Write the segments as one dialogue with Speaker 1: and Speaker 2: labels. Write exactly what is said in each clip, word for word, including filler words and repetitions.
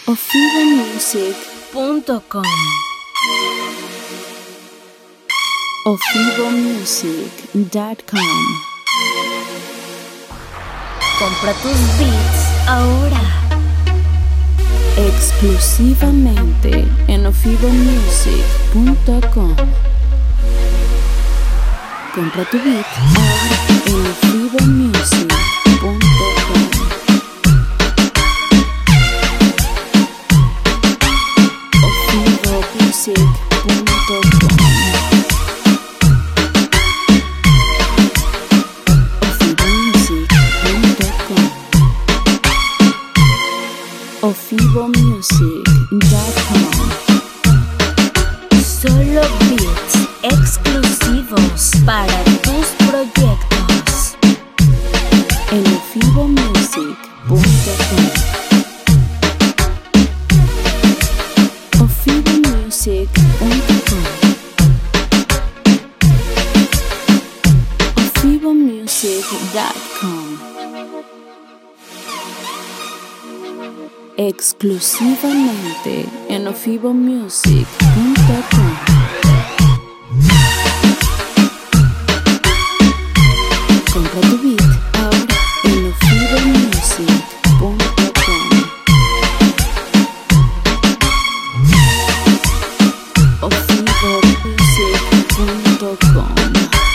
Speaker 1: ofivo music punto com. ofivo music punto com.
Speaker 2: Compra tus beats ahora.
Speaker 1: Exclusivamente en ofivo music punto com. Compra tu beat ahora en ofivo music punto com. ofivo music punto com. ofivo music punto com.
Speaker 2: Solo beats exclusivos para tus proyectos.
Speaker 1: En ofivo music punto com. ofivo music punto com. ofivo music punto com. Exclusivamente en ofivo music punto com. Compra tu beat ahora en ofivo music punto com. ofivo music punto com.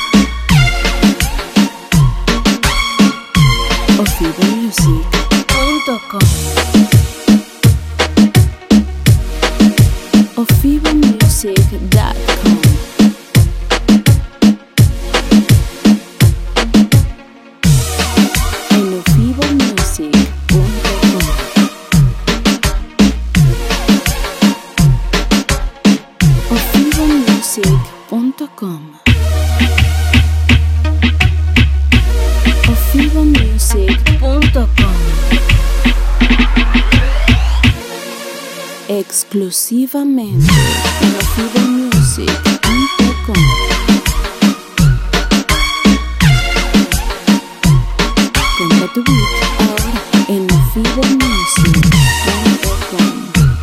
Speaker 1: ofivo music
Speaker 2: punto com.
Speaker 1: ofivo music punto com. En ofivo music punto com. ofivo music punto com. ofivo music
Speaker 2: punto com.
Speaker 1: Exclusivamente en ofivo music punto com. Compra tu beat ahora en ofivo music punto com.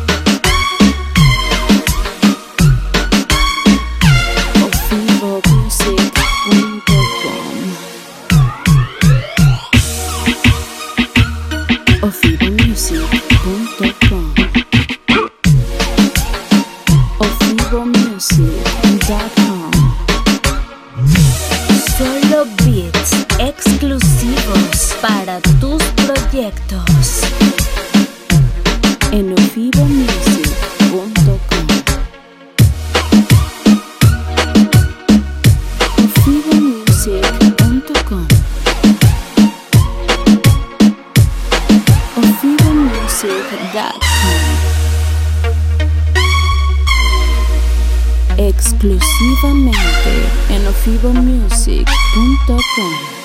Speaker 1: ofivo music punto com. ofivo music punto com. ofivo music punto com.
Speaker 2: Solo beats exclusivos para tus proyectos.
Speaker 1: En ofivo music punto com. ofivo music punto com. ofivo music punto com. Exclusivamente en ofivo music punto com.